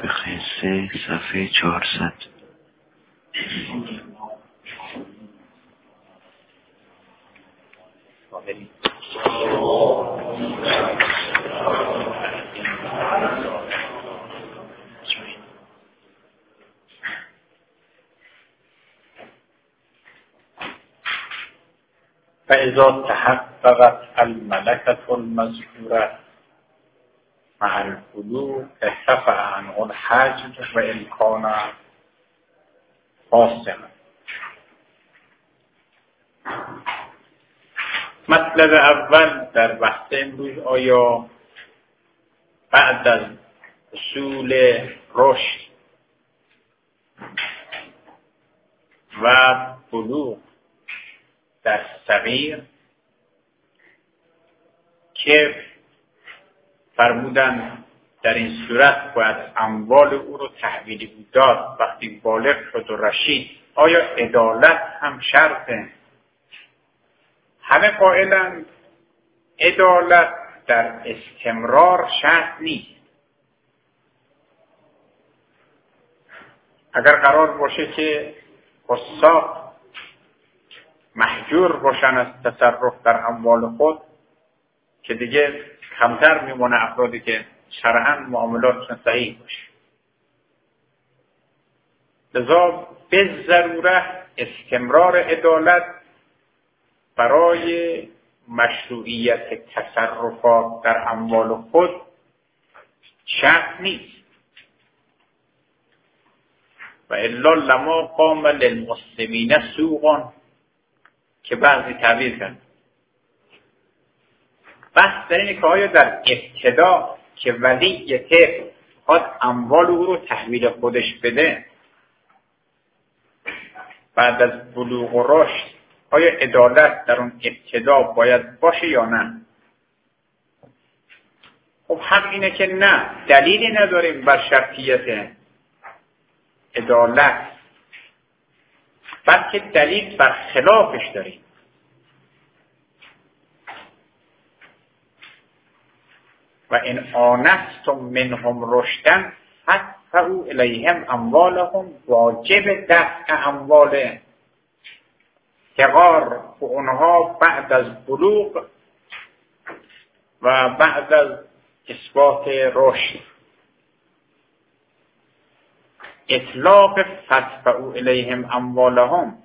فقه 3 صفحه 400. فإذا تحققت الملكة المذكورة مع البلوغ ارتفع عنه الحجر وإن كان فاسقا. مطلب اول در بحث امروز آیا بعد از اصول رشد و بلوغ در صغیر که فرمودن در این صورت باید اموال او رو تحویل داد وقتی بالغ شد و رشید، آیا عدالت هم شرطه؟ همه قائلند عدالت در استمرار شرط نیست. اگر قرار باشه که فساق محجور باشن از تصرف در اموال خود که دیگه کمتر میمونه افرادی که شرعاً معاملاتشون صحیح باشه. لذا به ضرورت استمرار عدالت برای مشروعیت تصرفات در اموال خود شرط نیست. و الا لما قام للمسلمین سوقا که بعضی تعبیر کرد. بحث در اینه که آیا در ابتدا که ولی طفل خواهد اموال او رو تحویل خودش بده بعد از بلوغ و رشد، آیا عدالت در اون ابتدا باید باشه یا نه؟ خب حق اینه که نه، دلیلی نداریم بر شرطیت عدالت، بلکه دلیل بر خلافش داریم. و این آنستم منهم رشدن فادفعوا الیهم اموالهم، واجب دفع اموال صغار و اونها بعد از بلوغ و بعد از اثبات رشد. اطلاق فادفعوا الیهم اموالهم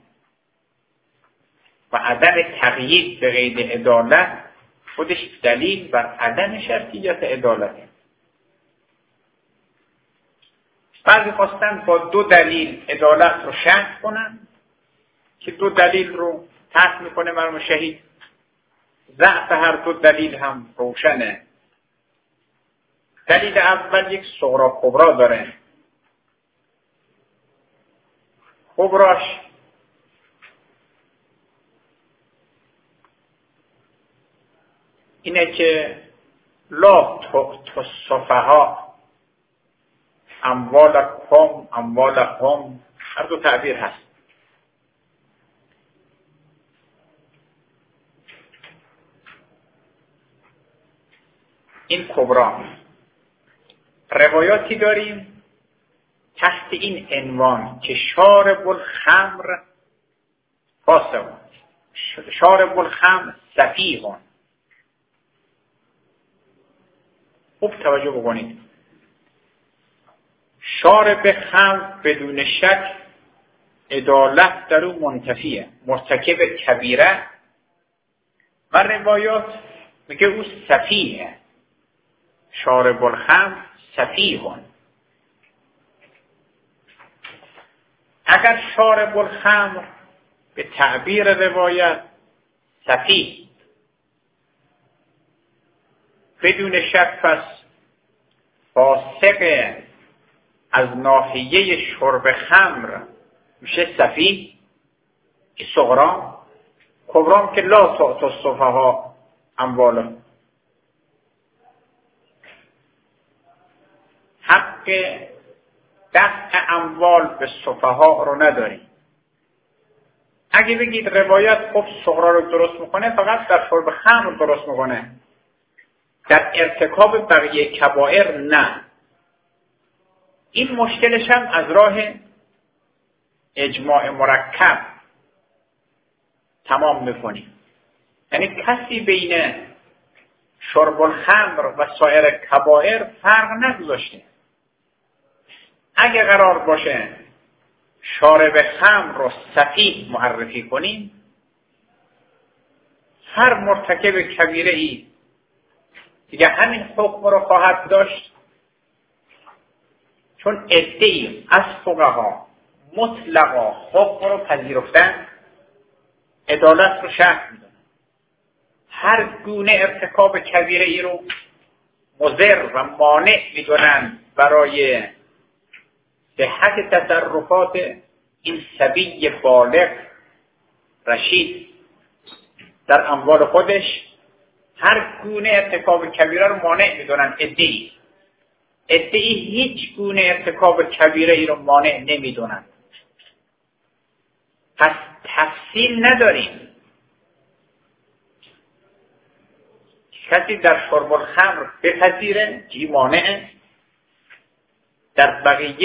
و عدم تقیید به قید عدالت خودش دلیل بر عدم شرطیت عدالته. بعضی خواستن با دو دلیل عدالت رو شرط کنن که دو دلیل رو ترک میکنه مرحوم شهید. ضعف هر دو دلیل هم روشنه. دلیل اول یک صغرا کبرا داره. کبراش اینه که لا تصفها اموالهم، هر دو تعبیر هست. این کبرا. روایاتی داریم تحت این عنوان که شارب الخمر فاسق، شارب الخمر سفیه. خوب توجه بکنید. شارب خمر بدون شک عدالت در او منتفیه، مرتکب کبیره، و روایات میگه او سفیه. شارب الخمر سفیهون. اگر شارب الخمر به تعبیر روایت سفیه بدون شک پس فاسق از ناحیه شرب خمر میشه سفیه، که صغرا. کبرام که لا تعطوا السفهاء اموالهم، حق دفع اموال به سفها رو نداریم. اگه بگید روایت خب صغرا رو درست میکنه، فقط در شرب خمر درست میکنه، در ارتکاب بقیه کبائر نه. این مشکلش هم از راه اجماع مرکب تمام میکنیم. یعنی کسی بین شرب الخمر و سایر کبائر فرق نگذاشته. اگه قرار باشه شارب خمر رو سفیه معرفی کنیم، هر مرتکب کبیره ای دیگه همین حکم رو خواهد داشت، چون عده‌ای از فقها مطلقا حکم رو پذیرفتن، عدالت رو شرط میدونن. هر گونه ارتکاب کبیره ای رو مضر و مانع میدونن برای صحت تصرفات این صبی بالغ رشید در اموال خودش. هر گونه ارتکاب کبیره رو مانع میدونن عده‌ای هیچ گونه ارتکاب کبیره ای رو مانع نمیدونن. پس تفصیل نداریم. کسی در شرب الخمر بپذیره که مانعه، در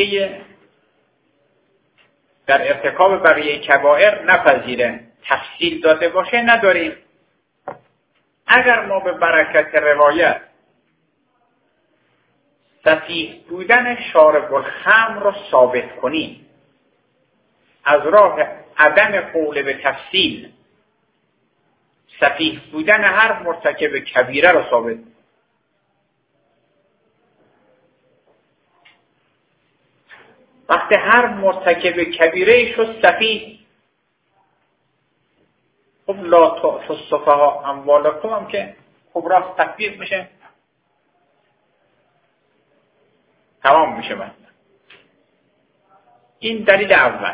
ارتکاب بقیه کبائر نپذیره، تفصیل داده باشه نداریم. اگر ما به برکت روایت سفیه بودن شارب الخمر رو ثابت کنیم، از راه عدم قول به تفصیل سفیه بودن هر مرتکب کبیره رو ثابت، وقتی هر مرتکب کبیره شد سفیه، خب لا تؤتوا السفهاء اموالکم هم که خب راست تطبیق میشه، تمام میشه. مثلا این دلیل اول.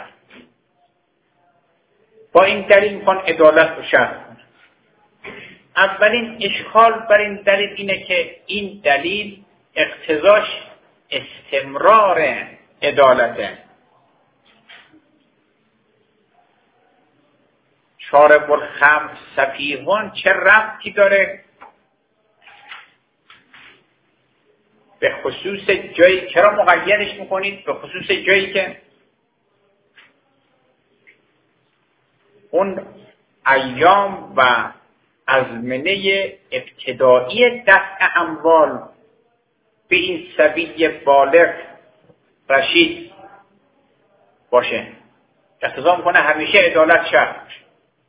با این دلیل میخوان عدالت رو شرط کنن. اولین اشکال بر این دلیل اینه که این دلیل اقتضاش استمرار عدالته. شارب الخمر سفیهون چه ربطی داره به خصوص جایی؟ چرا مقیدش میکنید به خصوص جایی که اون ایام و ازمنه ابتدایی دفع اموال به این صبی بالغ رشید باشه؟ اقتضا میکنه همیشه عدالت شرط باشه.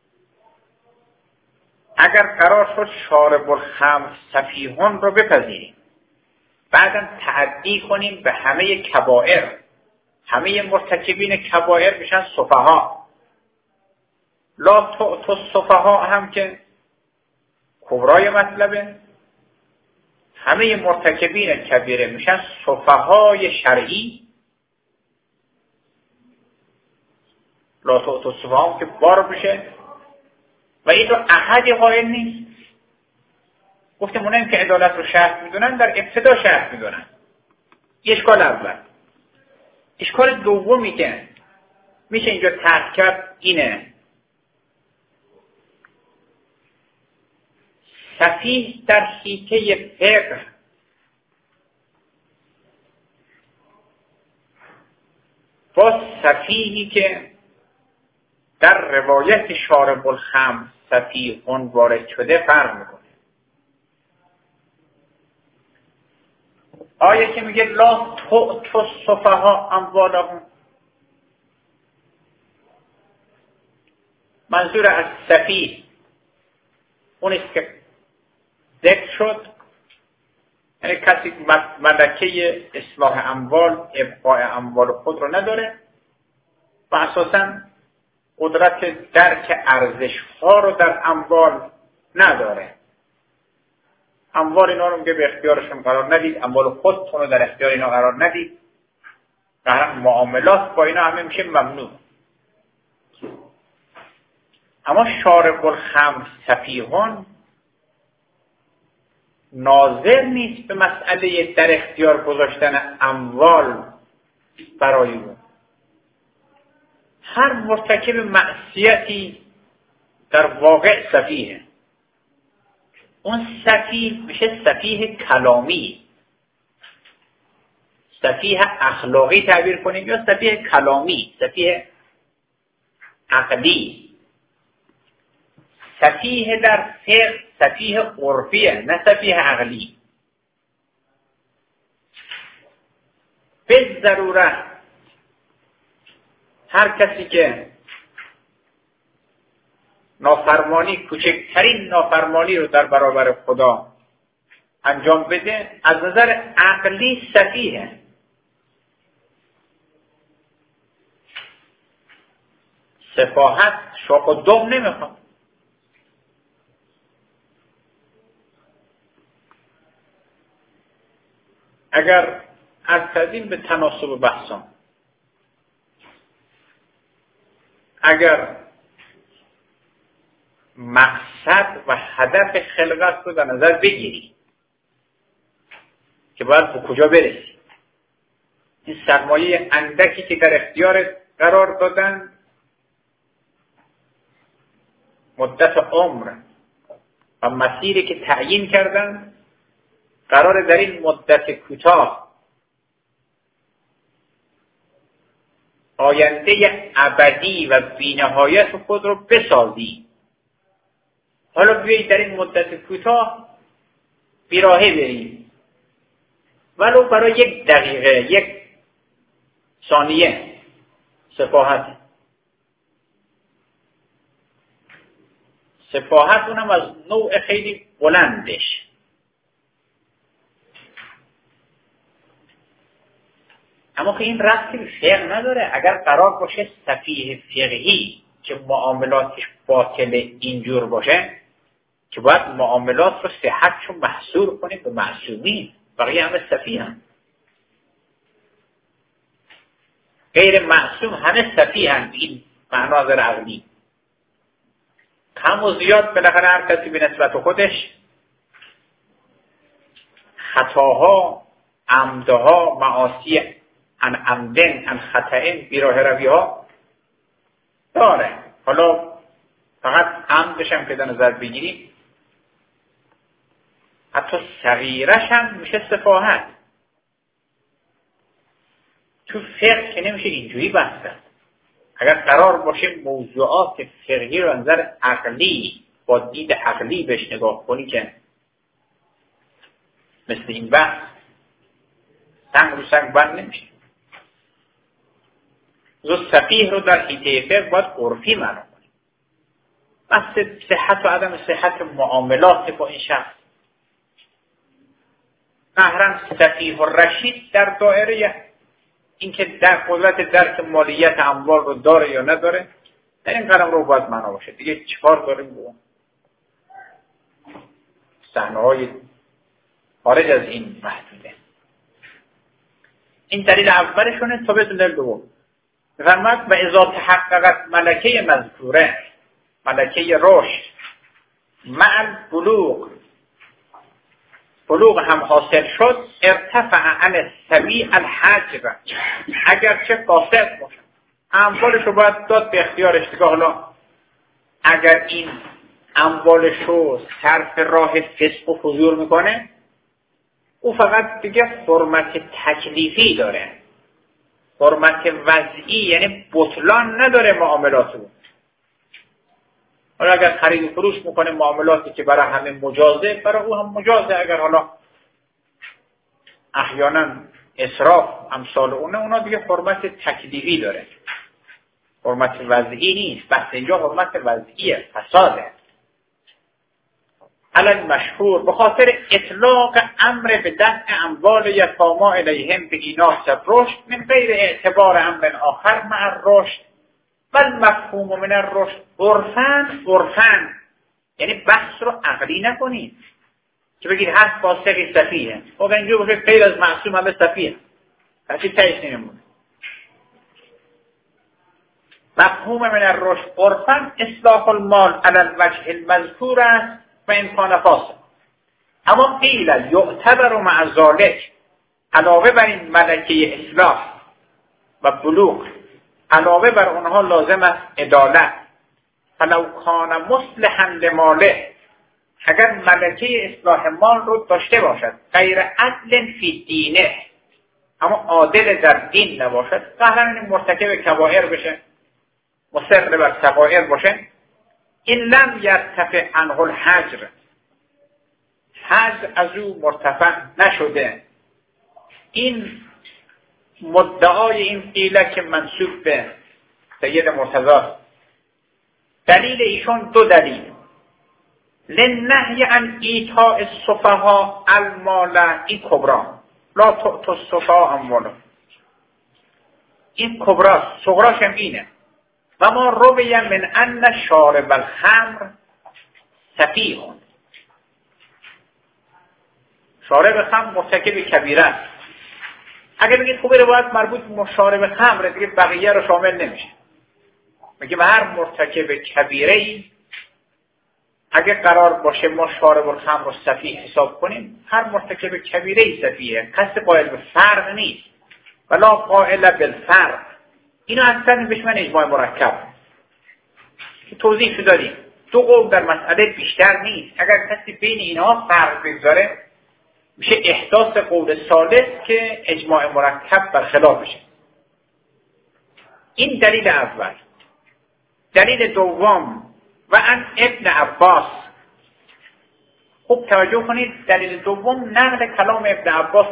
اگر قرار شد شارب الخمر سفیهون رو بپذیریم، بعدم تعدی کنیم به همه کبائر، همه مرتکبین کبائر میشن سفها، لا تؤتوا السفهاء هم که کبرای مطلبه، همه مرتکبین کبیره میشن سفهای شرعی. لا تؤتوا السفهاء که بار بشه و این رو احدی قائل نیست. گفتم اونایی که عدالت رو شرط میدونن در ابتدا شرط میدونن. اشکال اول. اشکال دومی که میشه اینجا طرح کرد اینه: سفیه در حیطه فقه با سفیهی که در روایت شارب الخمر سفیهون وارد شده فرق میکنه. آیه که میگه لا تؤتوا السفهاء اموالهم، منظور از سفیه اون است که ذکر شد، یعنی کسی ملکه اصلاح اموال، ابقاء اموال خود رو نداره و اساساً قدرت درک ارزش‌ها رو در اموال نداره. اموال اینا رو میگه به اختیارشون قرار ندید، اموال خودتون رو در اختیار اینا قرار ندید، در معاملات با اینا همه میشه ممنوع. اما شارب الخمر سفیهون ناظر نیست به مسئله در اختیار گذاشتن اموال برای اون. هر مرتکب معصیتی در واقع سفیه. اون سفیه میشه سفیه کلامی، سفیه اخلاقی تعبیر کنیم یا سفیه کلامی، سفیه عقلی. سفیه در فقه سفیه عرفیه، نه سفیه عقلی. به ضرورت هر کسی که نافرمانی، کوچکترین نافرمانی رو در برابر خدا انجام بده، از نظر عقلی سفیه. سفاهت شاق و دم نمیخواد. اگر از کردیم به تناسب بحثان، اگر مقصد و هدف خلقت رو در نظر بگیری که باید به کجا برسی، این سرمایه اندکی که در اختیار قرار دادن، مدت عمر و مسیری که تعیین کردن، قرار در این مدت کوتاه آینده ابدی و بی‌نهایت خود رو بسازی. حالا بیایی در این مدت کوتاه بیراهه بری، ولو برای 1 دقیقه، 1 ثانیه. سفاهت اونم از نوع خیلی بلندش. اما که این ربطی به فقه نداره. اگر قرار باشه سفیه فقهی که معاملاتش باطل اینجور باشه، که باید معاملات رو صحتشو محصور کنیم به معصومین، بقیه همه سفیه هم. غیر معصوم همه سفیه هم. این معناظر عقلی کم و زیاد بالاخره هر کسی به نسبت خودش خطاها، عمدها، معاصی ان عمدن ان خطئن، بیراه روی ها داره. حالا فقط عمدش هم که در نظر بگیریم، حتی صغیرش هم میشه سفاهت. تو فقه که نمیشه اینجوری بحث. اگر قرار باشه موضوعات فقهی رو نظر عقلی با دید عقلی بهش نگاه کنی که مثل این بحث سنگ رو سنگ بند نمیشه. سفیه رو در حیطه فقه باید عرفی معنا کنیم. بحث صحت و عدم صحت معاملات با این شخص. قهرن سفیه و رشید در دایره اینکه در قدرت درک مالیت اموال رو داره یا نداره، در این قدم رو باید معنا باشه. دیگه چیکار داریم با صحنه‌های خارج از این محدوده؟ این دلیل اولشونه. تا به دلیل دوم فرمود و اذا تحققت ملکه مذکوره، ملکه رشد مع بلوغ هم حاصل شد، ارتفع عن السبی الحجر، اگرچه فاسد باشه اموالش رو باید داد به اختیارش. دیگه حالا اگر این اموالش رو صرف راه فسق و فجور میکنه، او فقط دیگه حرمت تکلیفی داره، حرمت وضعی، یعنی بطلان نداره معاملات رو. حالا اگر خرید و فروش میکنه معاملاتی که برای همه مجازه، برای او هم مجازه. اگر حالا احیانا اسراف امثال اونا دیگه حرمت تکلیفی داره، حرمت وضعی نیست. بس اینجا حرمت وضعیه، فساده. علل مشهور به خاطر اطلاق امر به دفع اموال یتاما الیهم به ایناس رشد من غیر اعتبار امر آخر مع الرشد بل مفهوم من الرشد عرفاً، یعنی بحث رو عقلی نکنید که بگید هر فاسقی سفیه. خب اینجا باشه غیر از معصوم همه سفیه، کسی تایش نمیمونه. مفهوم من الرشد عرفاً اصلاح المال علی الوجه المذکور است و امکان فاسد. اما قیل یعتبر مع ذلک، علاوه بر این ملکه اصلاح و بلوغ، علاوه بر اونها لازم است عدالت. فلو کان مصلحا لماله، اگر ملکه اصلاح مال رو داشته باشد، غیر عدل فی دینه، اما عادل در دین نباشد، قهرن مرتکب کبائر بشه، مصر بر صغائر باشه. این لم یرتفع عنه الحجر، حجر از او مرتفع نشده. این مدعای این قیله که منسوب به سید مرتضی، دلیل ایشون دو دلیل: لنهی عن ایتاء السفهاء المال، این کبرا، لا تؤتوا السفهاء اموالهم، این کبرا، صغراش هم اینه. و ما روی من ان شارب الخمر سفیه، شارب خمر مرتکب کبیره است. اگر بگید خوبه روایت مربوط به شارب خمر دیگه بقیه رو شامل نمیشه. میگه هر مرتکب کبیره ای اگه قرار باشه ما شارب الخمر رو سفیه حساب کنیم، هر مرتکب کبیره ای سفیه، قصد قائل به فرق نیست، ولا قائل بالفرق. اینو اصلا بهش من اجماع مرکب که توضیح شو داریم. دو قول در مسئله بیشتر نیست. اگر کسی بین اینها فرق بگذاره میشه احداث قول ثالث که اجماع مرکب برخلاف بشه. این دلیل اول. دلیل دوم: و ان ابن عباس. خوب توجه کنید، دلیل دوم نقل کلام ابن عباس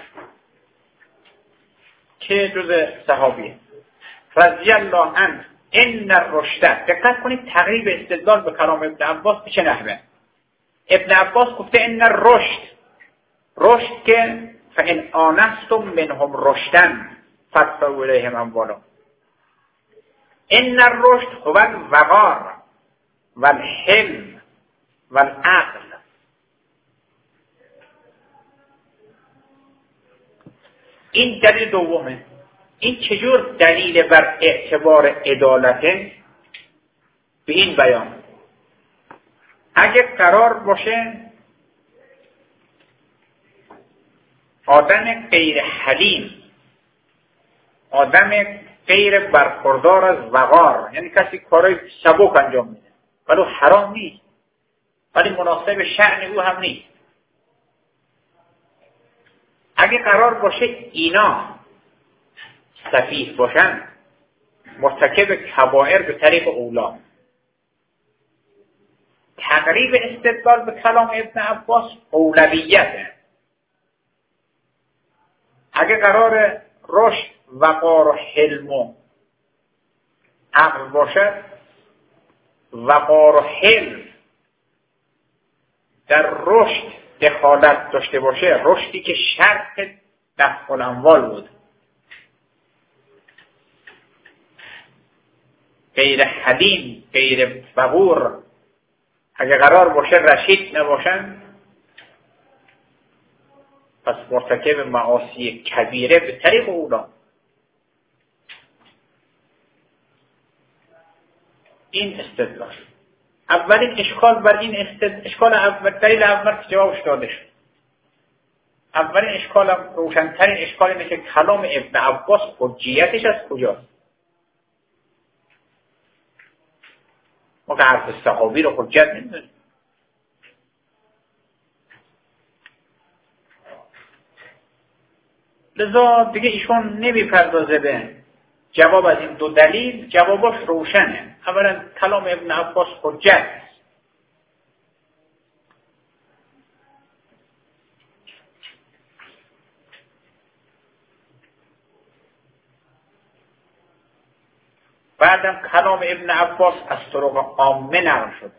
که جز صحابیه رضی الله عنه، ان الرشد. دقت کنید تقریب استدلال به کلام ابن عباس به چه نحوه. ابن عباس گفته ان الرشد، رشد که فان آنستم منهم رشدن فادفعوا الیهم اموالهم، ان الرشد هو الوقار والحلم والعقل. این دلیل دومه. این چجور دلیل بر اعتبار عدالته؟ به این بیان: اگه قرار باشه آدم غیر حلیم، آدم غیر برخوردار از وقار، یعنی کسی کارای سبک انجام میده ولی حرام نیست ولی مناسب شأن او هم نیست، اگه قرار باشه اینا سفیه باشن، مرتکب کبائر به طریق اولا، تقریب استدلال به کلام ابن عباس اولویته. اگه قرار رشد وقار و حلم و عقل باشد، وقار و حلم در رشد دخالت داشته باشه، رشدی که شرط دفع الاموال بود، غیر حلیم غیر وقور اگه قرار باشه رشید نباشن، پس مرتکب معاصی کبیره به طریق اولا. این استدلال. اولین اشکال بر این اشکال اول، دلیل اول که جوابش داده شد. اولین اشکالم، روشنترین اشکال اینه که کلام ابن عباس حجیتش از کجاست؟ ما که حرف صحابی رو حجت نمیدونیم. لذا دیگه ایشون نمیپردازه به جواب از این دو دلیل. جواباش روشنه. اولا کلام ابن عباس حجت است. بعدم کلام ابن عباس از طرق عامه نقل شده.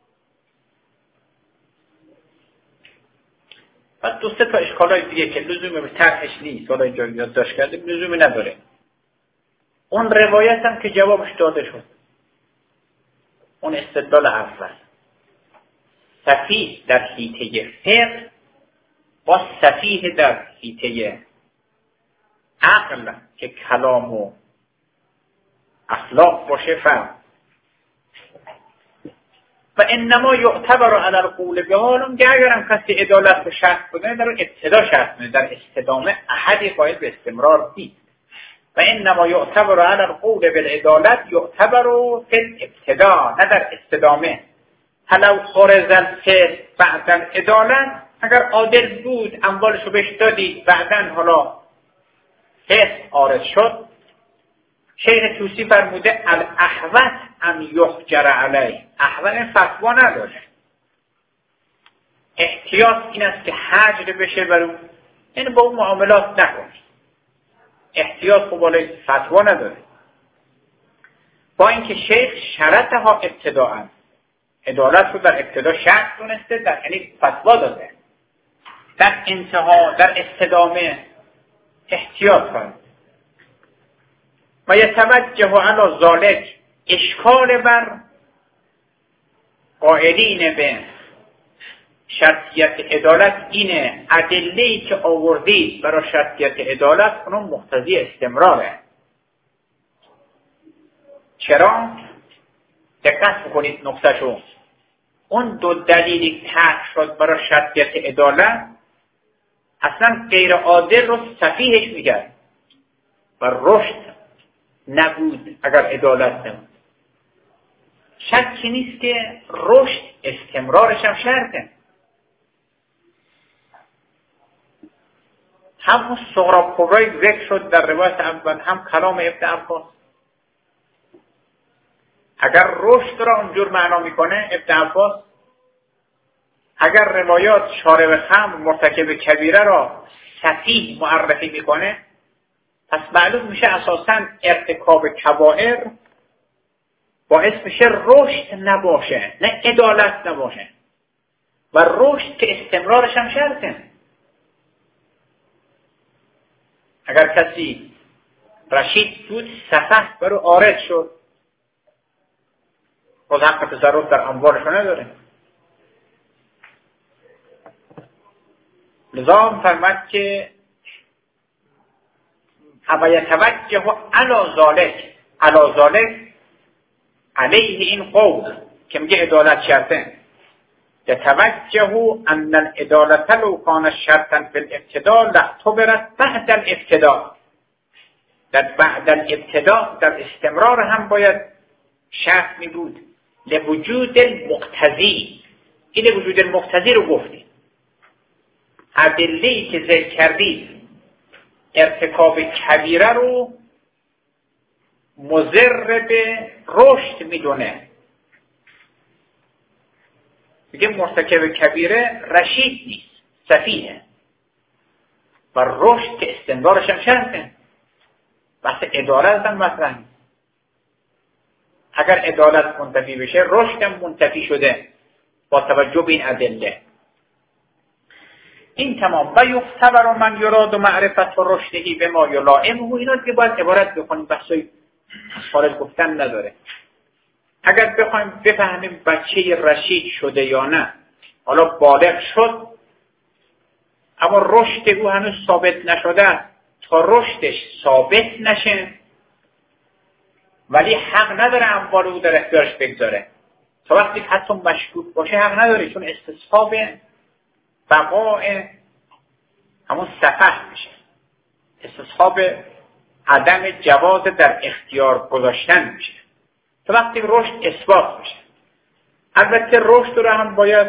بعد دو سه تا اشکالای دیگه که لزومی به طرحش نیست، حالا اینجا یادداشت کردیم، لزومی نداره. اون روایت هم که جوابش داده شد، اون استدلال اول، سفیه در حیطه فقه با سفیه در حیطه عقل که کلام و اخلاق باشه فرق. و انما یعتبر علی القول به حالم که اگرم کسی عدالت به شخص بکنه در ابتدا شخص میده، در استدامه احدی قائل به استمرار نیست. و انما یعتبر علی القول بالعدالت یعتبر فی الابتدا، نه در استدامه. حلو خرز الفعل بعدن عدالت، اگر عادل بود اموالشو بهش دادی، بعدن حالا فقه عارض شد، شیخ طوسی فرموده الاحوط ان یحجر علیه، احوط فتوا نداره، احتیاط این است که حجر بشه بر اون، یعنی با اون معاملات نکنه، احتیاط خب بالای فتوا نداره. با اینکه شیخ شرطها ابتداءً، عدالت رو در ابتدا شرط دونسته، یعنی فتوا داده، در انتها در استدامه احتیاط کنه. و یتوجه علی ذالک، اشکال بر قائلین به شرطیت عدالت اینه ادله‌ای که آوردید برای شرطیت عدالت اونم مقتضی استمراره. چرا؟ دقت بکنید نقطه‌شو. اون دو دلیلی طرح شد برای شرطیت عدالت اصلا غیر عادل رو سفیهش میگن و رشد نبود اگر عدالت نبود. شکی نیست که رشد استمرارش هم شرطه. هم صغرا کبرای ذکر شد در روایت اول، هم کلام ابن عباس. اگر رشد را اونجور معنا میکنه ابن عباس، اگر روایات شارب خمر مرتکب کبیره را سفیه معرفی میکنه، پس معلوم میشه اساساً ارتکاب کبائر باعث میشه رشد نباشه، نه عدالت نباشه، و رشد که استمرارش هم شرطه. اگر کسی رشید بود سفه برو عارض شد، باز حق تصرف در اموالش نداره. لذا فرمود که و یتوجه علی ذالک علیه این قول که میگه عدالت شرطه، یتوجه ان العدالت لو کان شرطا فی الابتداء لاعتبرت بعد الابتداء، در بعد الابتداء در استمرار هم باید شرط می بود. لوجود المقتضی، این وجود المقتضی رو گفتیم، ادله‌ای که ذکر کردید ارتکاب کبیره رو مضر به رشد میدونه. میگه مرتکب کبیره رشید نیست، سفیه، و رشد که استمرارش هم شرطه. بحث عدالت هم مطرح نیست. اگر عدالت منتفی بشه رشد هم منتفی شده با توجه به این ادله. این تمام. و یختبر من یراد معرفت و رشدهی به ما یلائمه، اینا دیگه باید عبارت بکنیم، بحثای خارج گفتن نداره. اگر بخوایم بفهمیم بچه رشید شده یا نه، حالا بالغ شد اما رشد او هنوز ثابت نشده، تا رشدش ثابت نشه ولی حق نداره اموال او در اختیارش بگذاره. تا وقتی حتی مشکوک باشه حق نداره، چون استصحاب بقاء همون سفه میشه، استصحاب عدم جواز در اختیار گذاشتن میشه، تا وقتی رشد اثبات میشه. البته رشد رو هم باید،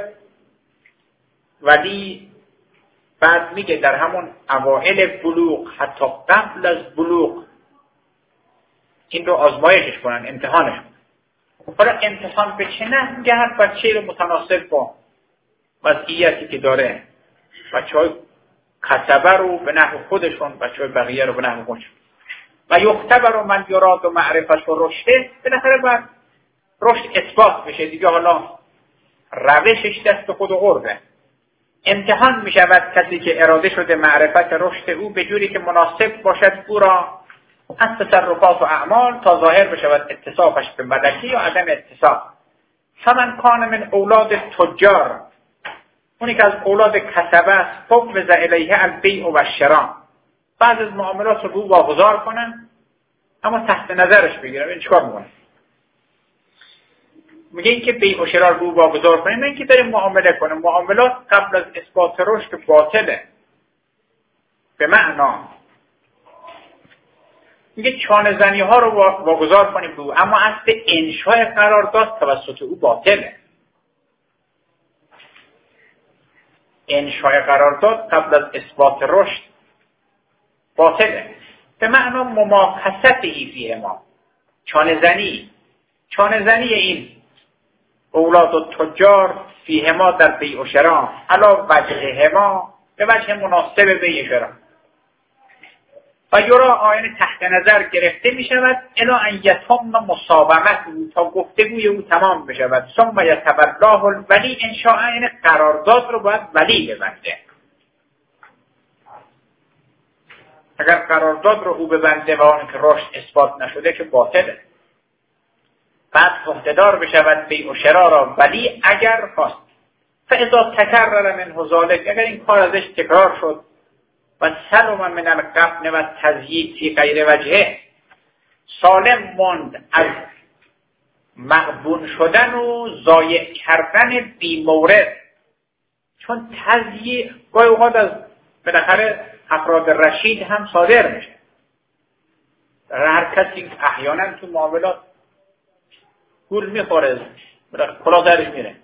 ولی بعد میگه در همون اوائل بلوغ، حتی قبل از بلوغ این رو آزمایشش کنن، امتحانش کنن. حالا امتحان به چه نه؟ میگه هر بچه رو متناسب با وضعیتی که داره، بچه‌های کسبه رو به نحو خودشون، بچه‌های بقیه رو به نحو خودشون. و یختبر من یراد و معرفت و رشده، بالاخره بعد رشد اثبات بشه دیگه، حالا روشش دست خود و قربه. امتحان می شود کسی که اراده شده معرفت رشد او به جوری که مناسب باشد او را از تصرفات و اعمال، تا ظاهر بشود اتصافش به ملکی یا عدم اتصاف. فمن کان من اولاد تجار، اونی که از اولاد کسبه است، فوض الیه البیع و الشراء، بعض از معاملات رو به او واگذار کنن اما تحت نظرش بگیرن. این چیکار میکنه؟ میگه این که بیع و شراء رو به او واگذار کنیم، این که داریم معامله کنیم. معاملات قبل از اثبات رشد باطله. به معنا میگه چانه زنی ها رو واگذار کنیم به او، اما اصل انشاء قرارداد توسط او باطله. انشاء قرارداد قبل از اثبات رشد باطله. به معنا مماکستی فیه ما، چانه زنی این اولاد و تجار فیه ما در بیع و شرا، علا وجه ما، به وجه مناسب بیع شرا. و یرا آینه تحت نظر گرفته می شود الا ان یتم مصابمت او، تا گفتگوی او تمام بشود. ثم یتولاه الولی انشاء، یعنی قرارداد رو باید ولی ببنده. اگر قرارداد رو او ببنده و آن که رشد اثبات نشده که باطله. بعد عهده‌دار بشود بیع و شرا را ولی اگر خواست. فاذا تکرر منه ذلک، اگر این کار ازش تکرار شد و سلم من القبن و تزیید فی غیر وجهه، سالم ماند از مغبون شدن و ضایع کردن بی مورد. چون تزییع گاهی اوقات از بالاخره افراد رشید هم صادر میشه. در هر کسی احیانا تو معاملات گول میخوره، کلاه درش میره.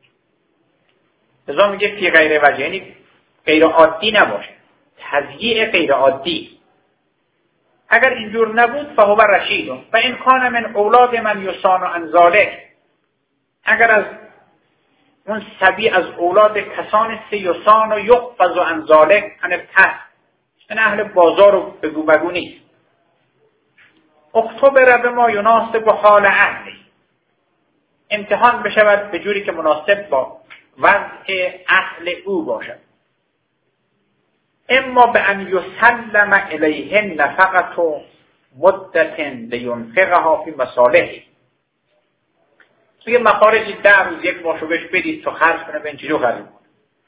لذا میگه فی غیر وجه، یعنی غیر عادی نباشه، تضییع غیر عادی. اگر اینجور نبود فهو رشید و این کان من اولاد من یسان عن ذلک، اگر از اون سبی از اولاد کسان یسان و یقفز عن ذلک، این اهل بازار و بگو نیست. اکتبر به ما یناسب حال اهلی، امتحان بشود به جوری که مناسب با وضع اهل او باشد. اما به ان یسلم الیه نفقت و مدت لینفقها فی مصالحه، توی مخارجی 10 روز 1 ماه بهش بدید تا خرج کنه، به این چیزو خرج کنه.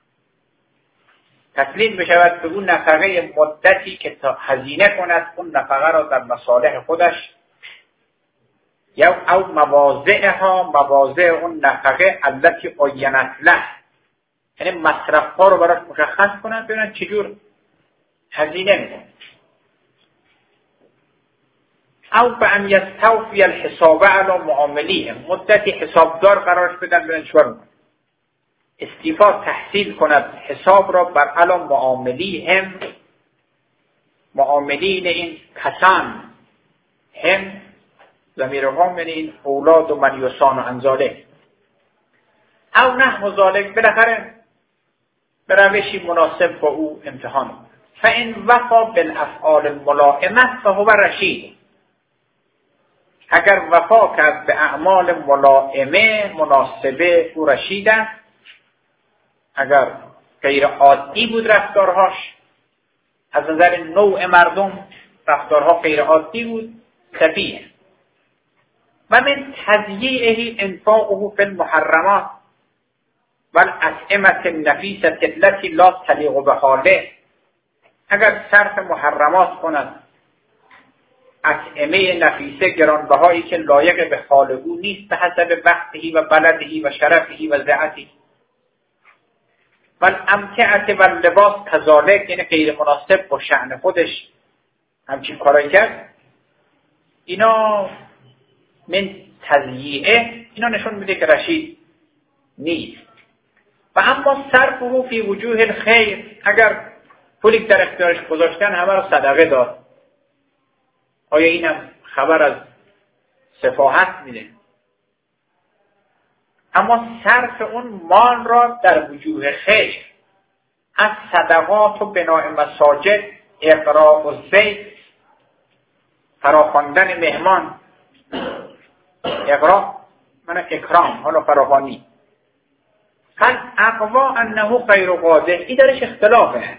تسلیم بشود به اون نفقه مدتی که تا هزینه کند اون نفقه را در مصالح خودش، یا او مواضع اون نفقه التي عینت له، یعنی مصرف ها رو براش مشخص کنند ببینن چجور هزینه میکنه. او به ان یستوفی الحساب علی معاملیه، مدتی حسابدار قرارش بدن ببینن چیکار میکنه. استیفا تحصیل کند حساب را بر علی معاملیهم، معاملین این کسان، هم ضمیر هم یعنی این اولاد و من یسان و انزاله، او نحو ذالک، بالاخره به روشی مناسب با او امتحان. فان وفا بالافعال الملائمه فهو رشید، اگر وفا کرد به اعمال ملائمه مناسبه او رشید است. اگر غیر عادی بود رفتارهاش، از نظر نوع مردم رفتارها غیر عادی بود، سفیه. و من تضییعه انفاقه فی المحرمات و الاطعمه النفیسه التي لا تلیق بحاله، اگر صرف محرمات کند، اطعمه نفیسه گرانبهایی که لایق به حال او نیست، به حسب وقتهی و بلدهی و شرفهی و زعتی، و الامتعه و لباس کذالک، یعنی غیر مناسب با شأن خودش همچین کارایی کرد، اینا من تضییعه، اینا نشون میده که رشید نیست. و اما صرفه فی وجوه الخیر، اگر پولی در اختیارش گذاشتن همه رو صدقه داد، آیا اینم خبر از سفاهت میده؟ اما صرف اون مال را در وجوه خیر، از صدقات و بناء مساجد، اقراء و زید، فراخواندن مهمان، اقراء من اکرام، حالا فراخوانی، قد اقوا انه غیر قادر، این درش اختلافه.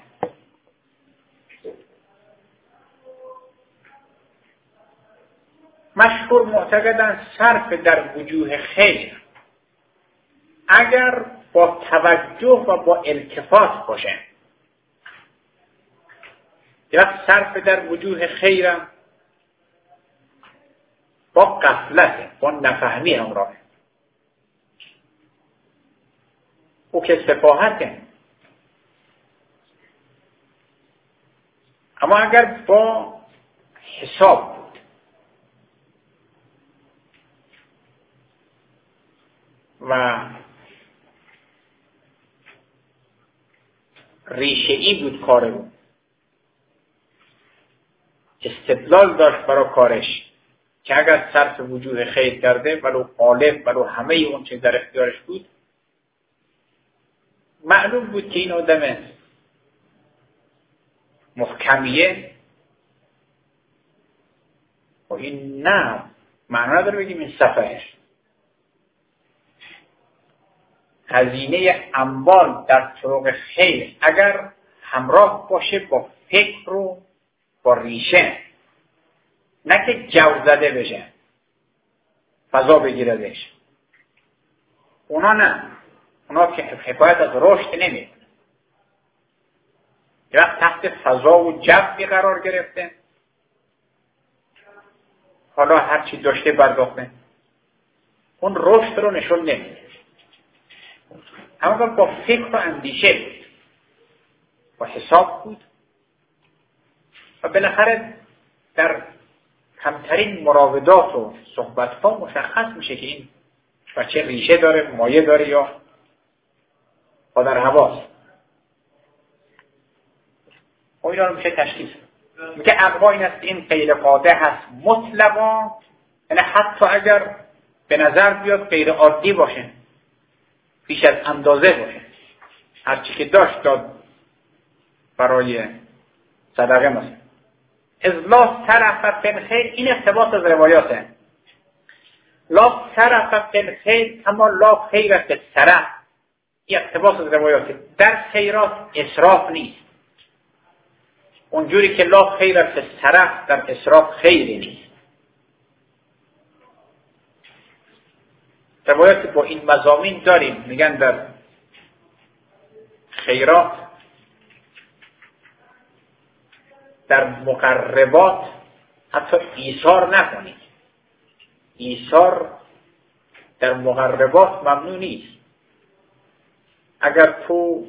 مشهور معتقدن صرف در وجوه خیر اگر با توجه و با التفات باشه، یا صرف در وجوه خیرم با غفلت، با نفهمی همراهه، او که سفاهته. اما اگر با حساب بود و ریشه‌ای بود کار او، استدلال داشت برای کارش که اگر صرف وجوه خیر کرده ولو قالب ولو همه اون چیز در اختیارش بود، معلوم بود که این آدم محکمیه و این نه معنا نداره بگیم این سفهه. هزینه اموال در طرق خیر اگر همراه باشه با فکر و با ریشه، نه که جو زده بشه فضا بگیردش، اونا نه، اونا که حکایت از رشد نمیکنه. یه وقت تحت فضا و جوی قرار گرفته، حالا هرچی داشته برداخته، اون رشد رو نشون نمیده. اما با فکر و اندیشه بود، با حساب بود و بالاخره در کمترین مراودات و صحبت‌ها مشخص میشه که این بچه ریشه داره، مایه داره یا در هواست. و اینا رو میشه تشخیص. میگه اقوا این است این غیر قاطع هست مطلقا، یعنی حتی اگر به نظر بیاد غیر عادی باشه، بیش از اندازه باشه، هرچی که داشت داد برای صدقه مثلا. از لا طرف فی این اقتباس از روایاته. لا طرف فی کما لا خیر فی السرف، این اقتباس از روایاته. در خیرات اسراف نیست، اونجوری که لا خیر فی السرف در اسراف خیری نیست. روایات با این مضامین داریم، میگن در خیرات در مقربات حتی ایثار نکنید. ایثار در مقربات ممنوع نیست. اگر تو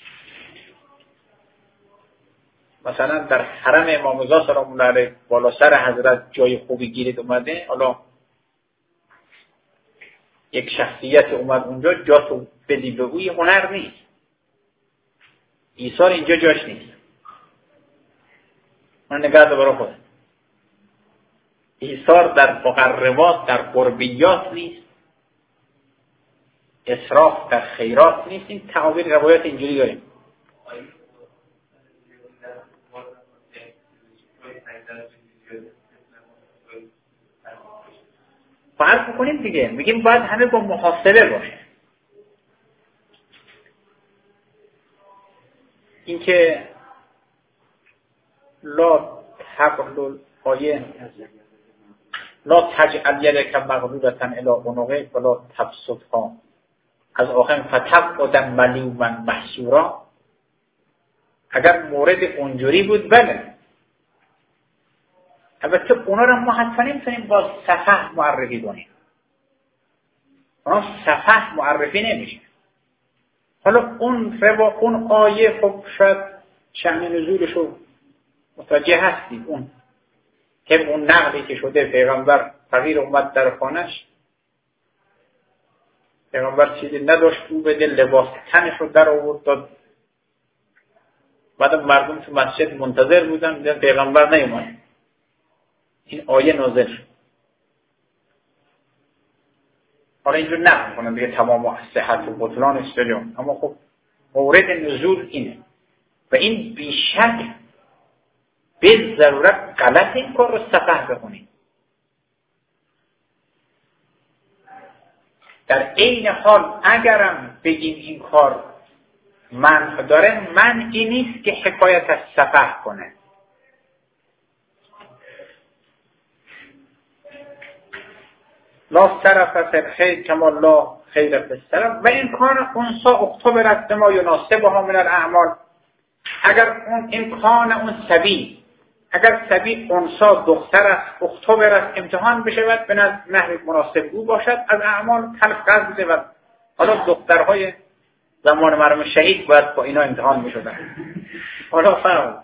مثلا در حرم امام رضا سلام الله علیه بالا سر حضرت جای خوبی گیرید اومده، حالا یک شخصیت اومد اونجا، جا تو بدی بگوی هنر نیست. ایثار اینجا جاش نیست. من نگاه برای خود. ایثار در مقربات در قربیات نیست، اسراف در خیرات نیست. این تعابیر روایت اینجوری داریم. فرض بکنیم دیگه، میگیم باید همه با محاسبه باشه. اینکه لا تقلل آیه لا تجعل یدک مغلولة الی عنقک ولا تبسطها از آخر فتقعد ملوما محسورا، اگر مورد اونجوری بود بله. البته اونا رو ما حتما نمیتونیم با سفه معرفی کنیم، اونا سفه معرفی نمیشه. حالا اون آیه خب شاید شأن نزولش رو متوجه هستید، اون که اون نقلی که شده پیغمبر فقیر اومد در خانش، پیغمبر چیزی نداشت او بده، لباس تنش رو در آورد داد. بعد مردم تو مسجد منتظر بودن، دیدن پیغمبر نیومد، این آیه نازل شد. حالا اینجور نقل کنم دیگه تمام صحت و بطلان استجام، اما خب مورد نزول اینه و این بیشک به ضرورت غلط این کار رو سفه بکنید. در عین حال اگرم بگیم این کار منع داره، منعی نیست که حکایت از سفه کنه. لا صرف فی الخیر کما لا خیر فی السرف و این کان انسا اختبرت بما یناسبها من الاعمال. اگر اون امکان اون سبی، اگر سبی انسا دختر است، اختبر است امتحان بشود به نحو مناسب او باشد از اعمال کالقذف، و حالا دخترهای زمان مرحوم شهید باید با اینا امتحان میشدن. حالا فرق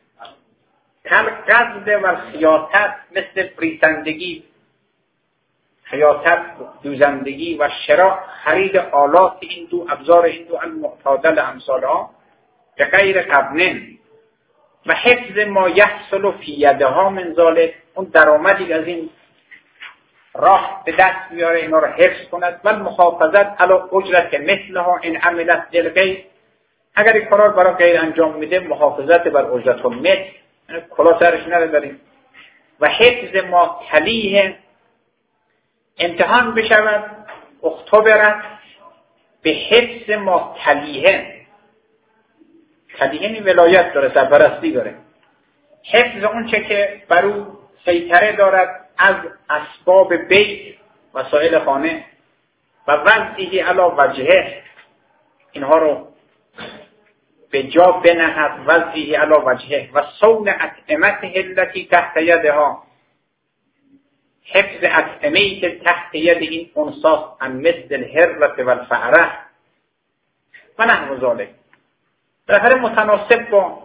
کالقذف و خیاطت مثل پریسندگی، خیاطت دوزندگی و شراء خرید آلات این دو ابزار این دو المعتادل امثالها به غیر قبنن و حفظ ما یحصل فی یدها من ذلک، اون درآمدی از این راه به دست میاره اینا رو حفظ کند. و محافظت علی اجرت مثلها ان عملت للغیر، اگر این کار برای غیر انجام میده محافظت بر اجرت مثل، کلا سرش نره داریم. و حفظ ما تلیه، امتحان بشود اختبرت به حفظ ما تلیه. تلیه ولایت داره، سرپرستی داره. حفظ اون چه که بر او سیطره دارد از اسباب بیت وسایل خانه و وضعی علی وجهه، اینها رو به جا بنهد، وضعی علی وجهه و صون اطعمته التي تحت یدها، حفظ اطعمه‌ای که تحت ید این انثى ان مثل الهرة و الفأره و نحو ذلک، بالاخره متناسب با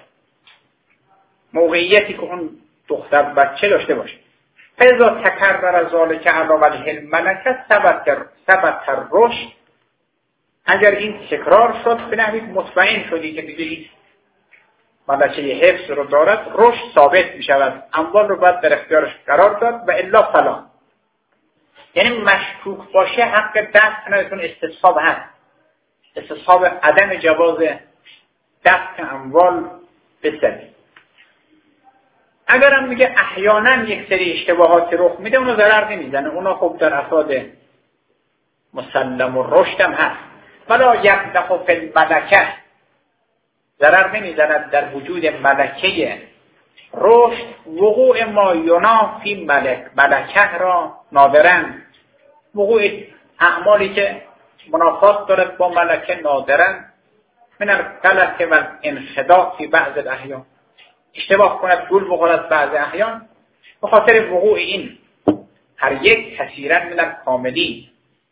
موقعیتی که اون دختر بچه داشته باشه. فاذا تکرر ذلک علی وجه الملکه ثبت الرشد، اگر این تکرار شد به نحوی مطمئن شدی که دیگه این ملکه حفظ رو دارد، رشد ثابت می شود، اموال رو باید در اختیارش قرار داد و الا فلا. یعنی مشکوک باشه حق دست ندارتون، استصحاب هست، استصحاب عدم جواز دست اموال بسنی. اگر هم میگه احیانا یک سری اشتباهات رخ میده، اونو ضرر نمیزنه، اونا خب در افراد مسلم و رشد هم هست. ولا یقدح فی الملکه، ضرر نمیزند در وجود ملکه رشد وقوع ما ینافی ملکه را نادرن، وقوع اعمالی که منافات دارد با ملکه نادرن، من الغلط و انخداع فی بعض الاحیان، اشتباه کند گول بخورد بعض احیان، به خاطر وقوع این هر یک کثیرا من الکاملین.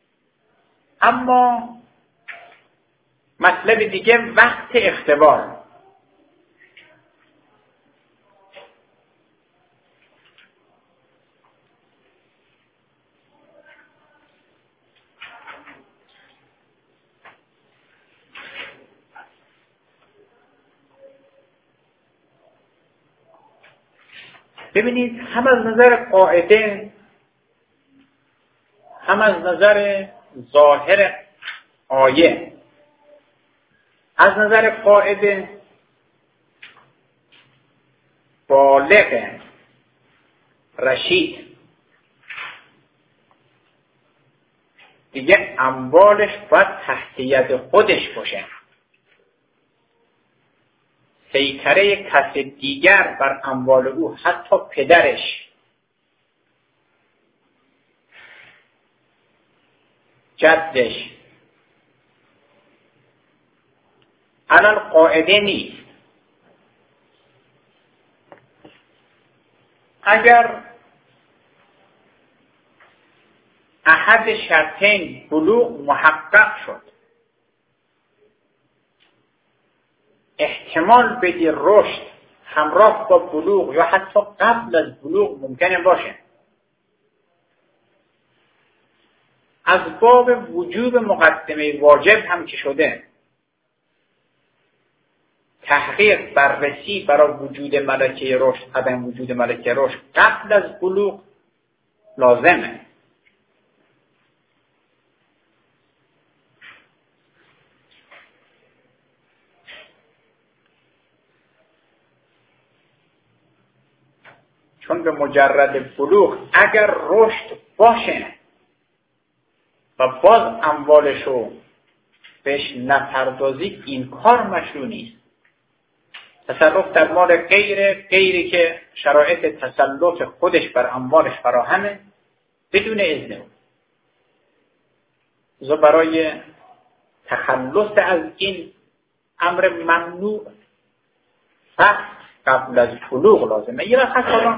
اما مطلب دیگه وقت اختبار. ببینید، هم از نظر قاعده هم از نظر ظاهر آیه، از نظر قاعده بالغ رشید دیگه اموالش باید تحت ید خودش باشه، سیطره کس دیگر بر اموال او، حتی پدرش، جدش، علل قاعده نیست. اگر احد شرطین بلوغ محقق شد، احتمال بدی رشد همراه با بلوغ یا حتی قبل از بلوغ ممکنه باشه، از باب وجوب مقدمه واجب هم که شده، تحقیق بررسی برای وجود ملکه رشد، عدم وجود ملکه رشد قبل از بلوغ لازمه. چون به مجرد بلوغ اگر رشد باشه و باز اموالشو بهش نپردازی، این کار مشروع نیست. تصرف در مال غیری که شرایط تسلط خودش بر اموالش فراهمه بدون اذن او، زو برای تخلص از این امر ممنوع فقط قبل از بلوغ لازمه. یه وقت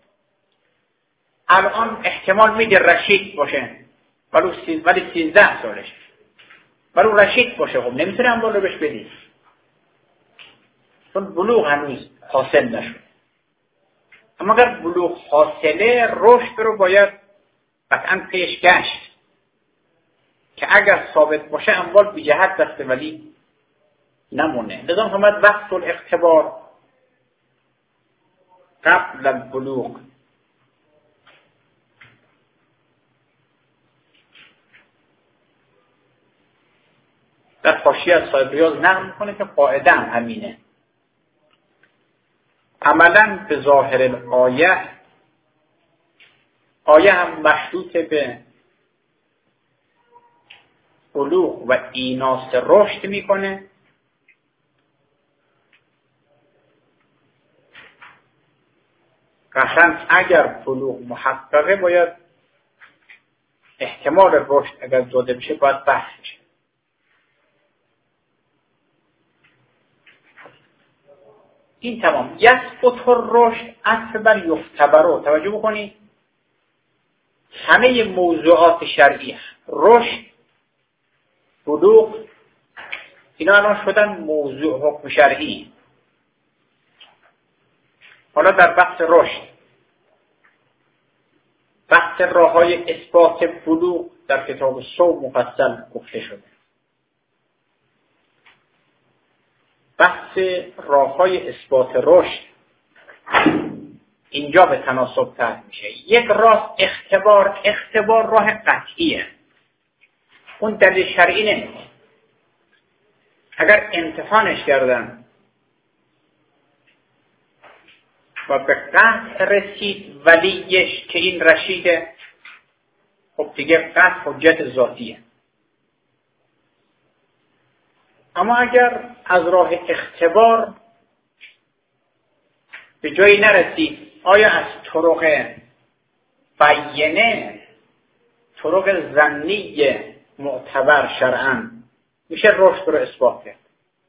الان احتمال میده رشید باشه ولی 13 سالش، ولی رشید باشه، خب نمیتونه اموال رو بهش بدید چون بلوغ هنوز حاصل نشد. اما اگر بلوغ حاصله، رشد رو باید قطعا پیش گشت که اگر ثابت باشه اموال بی جهت دسته ولی نمونه. لذا همت وقت الاختبار قبل البلوغ. در حاشیه از صاحب ریاض نقل میکنه که قاعده هم همینه. عملا به ظاهر آیه هم مشروط به بلوغ و ایناس رشد میکنه، قطعاً اگر بلوغ محققه باید احتمال رشد اگر داده بشه باید بحث بشه. این تمام. یثبت الرشد عطف بر یختبر. توجه بکنید همه موضوعات شرعی، رشد، بلوغ، اینا الان شدن موضوع حکم شرعی. حالا در بحث رشد، بحث راههای اثبات بلوغ در کتاب صوم مفصل گفته شده. بحث راههای اثبات رشد اینجا به تناسب طرح میشه. یک راه اختبار راه قطعیه، اون دلیل شرعی نمیشه. اگر امتحانش کردن و به قطع رسید ولیش که این رشیده، خب دیگه قطع حجت ذاتیه. اما اگر از راه اختبار به جایی نرسید، آیا از طرق بیینه، طرق ظنی معتبر شرعاً میشه رشد رو اثبات کرد؟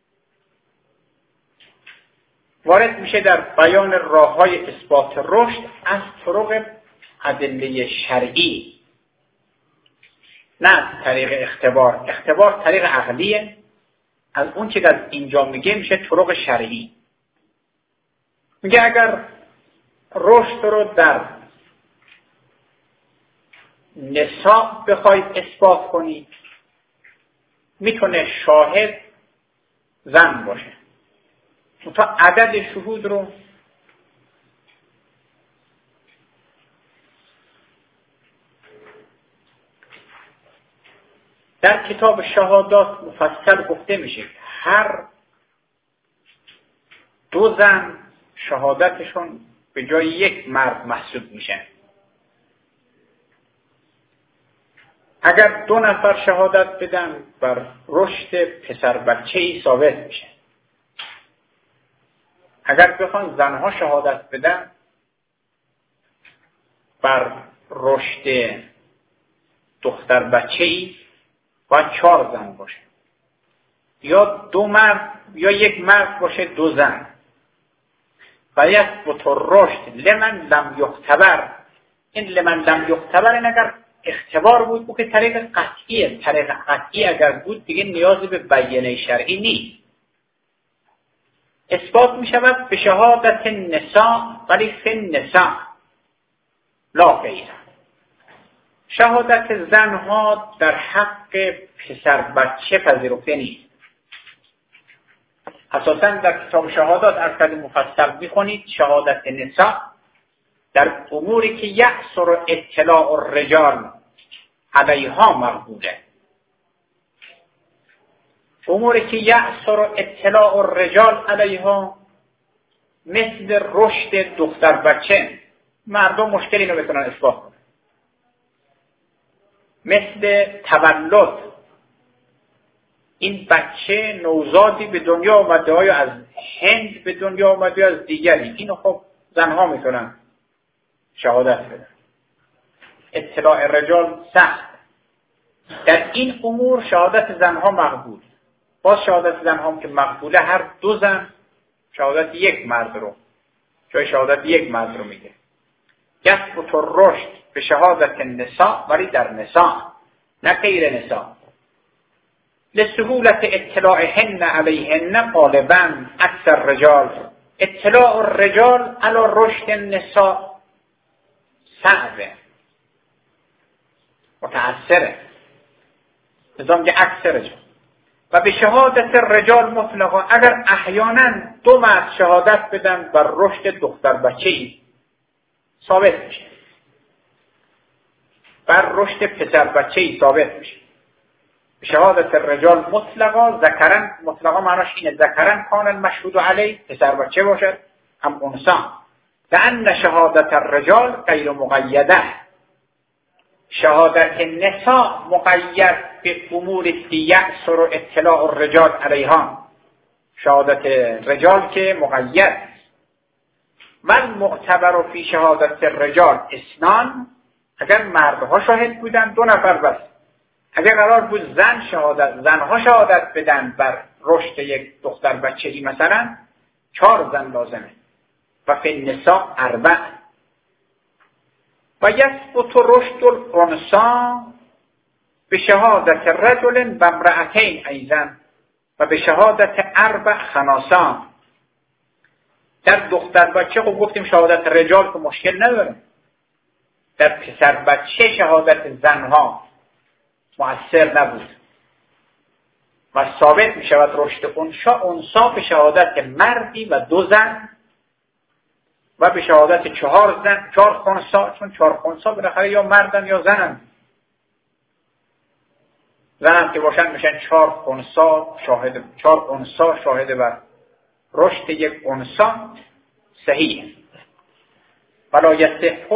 وارد میشه در بیان راههای اثبات رشد از طرق ادله شرعی، نه از طریق اختبار. اختبار طریق عقلیه، از اون چیز از اینجا میگه میشه طرق شرعی. میگه اگر رشد رو در نساء بخواید اثبات کنید، میتونه شاهد زن باشه، تا عدد شهود رو در کتاب شهادات مفصل گفته میشه. هر دو زن شهادتشون به جای یک مرد محسوب میشه. اگر دو نفر شهادت بدن بر رشد پسر بچه‌ای ثابت میشه. اگر بخوان زنها شهادت بدن بر رشد دختر بچه‌ای باید 4 زن باشه، یا 2 مرد یا 1 مرد باشه 2 زن. و یثبت الرشد لمن لم یختبر. این لمن لم یختبر این اگر اختبار بود که طریق قطعیه. طریق قطعی اگر بود دیگه نیازی به بیانیه شرعی نیست. اثبات می شود به شهادت نساء ولی فی النساء لا غیر. شهادت زنها در حق پسر بچه پذیرفته نیست. اساساً در کتاب شهادات ارکد مفصل میخونید شهادت نساء در اموری که یأثر اطلاع الرجال علیها مقبوله. اموری که یأثر اطلاع الرجال علیها مثل رشد دختر بچه، مردم مشکلی رو بتونن اثبات کنن. مثل تولد، این بچه نوزادی به دنیا آمده، یا از هند به دنیا آمده یا از دیگری، اینو خب زنها میتونن شهادت بدن. اطلاع رجال سخت. در این امور شهادت زنها مقبول. باز شهادت زنها هم که مقبوله، هر 2 زن شهادت 1 مرد رو جای شهادت 1 مرد رو میگه. یثبت الرشد به شهادت نساء ولی در نساء نه غیر نساء. لسهولت اطلاعهن علیهن غالبا اکثر رجال. اطلاع الرجال علی رشد النساء صعبه، متأثره، نظام که اکثر رجال. و به شهادت رجال مطلقا، اگر احیانا دو مرد شهادت بدن بر رشد دختر بچه‌ای ثابت میشه، بر رشد پسر بچه‌ای ثابت میشه. به شهادت رجال مطلقا، ذکرن مطلقا معناش اینه ذکرن کان المشهود علیه، پسر بچه باشد هم انثا، لأن شهادت الرجال غیر مقیده، شهادت نساء مقید به امور یأثر اطلاع الرجال علیها، شهادت رجال که مقید. من معتبر فی شهادت الرجال اثنان، اگر مردها شاهد بودن دو نفر بس، اگر قرار بود زنها شهادت بدن بر رشد یک دختر بچه‌ای مثلا 4 زن لازمه. و فی النساء 4. و یثبت رشد الانثى به شهادت رجل و امرأتین ایضا و به شهادت 4 خناسان. در دختر بچه خب گفتیم شهادت رجال که مشکل نداره، در پسر بچه شهادت زنها مؤثر نبود و ثابت می شود رشد انثى به شهادت مردی و 2 زن و به شهادت 4 زن 4 خنثی، چون 4 خنثی بالاخره یا مردن یا زنن، زن که باشن میشن 4 خنثی شاهد، 4 انثی شاهد بر رشد یک انثی صحیح. ولا یصح